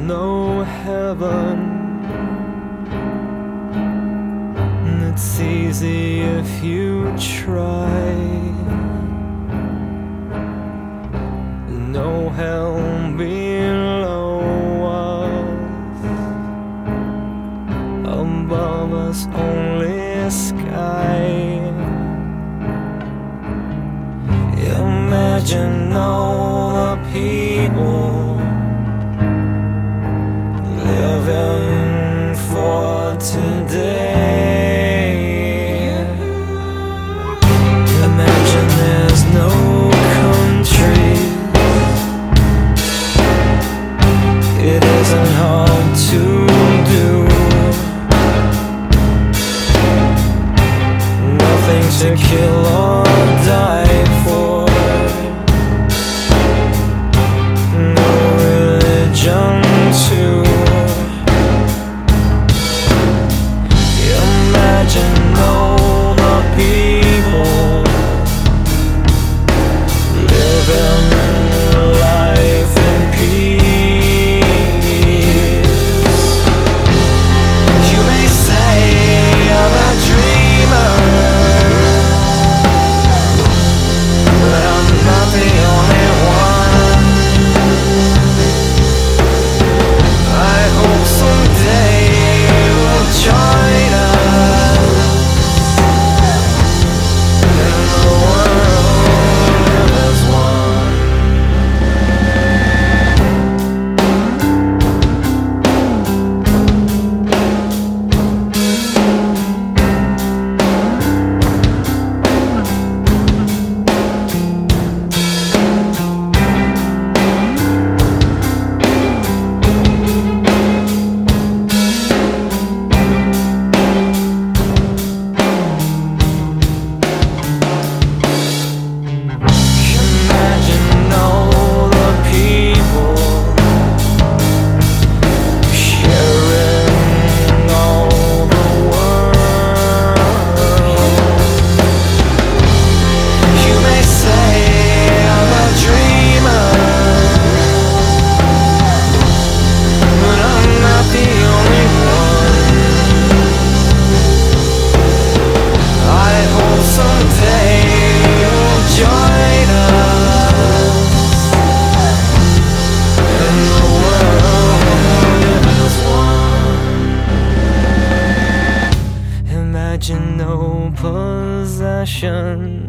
no heaven. It's easy if you try. No hell below us, above us only sky. Imagine all the people living for today. Imagine there's no country. It isn't hard to do. Nothing to kill or die for. No religion too. Imagine all the people living life in peace. You may say I'm a dreamer, but I'm not the only one. I hope someday you'll join us in the world as one. Imagine all the people sharing all the world. You may say I'm a dreamer, but I'm not the only one. I hope someday you'll join us in the world as one. Imagine no possession.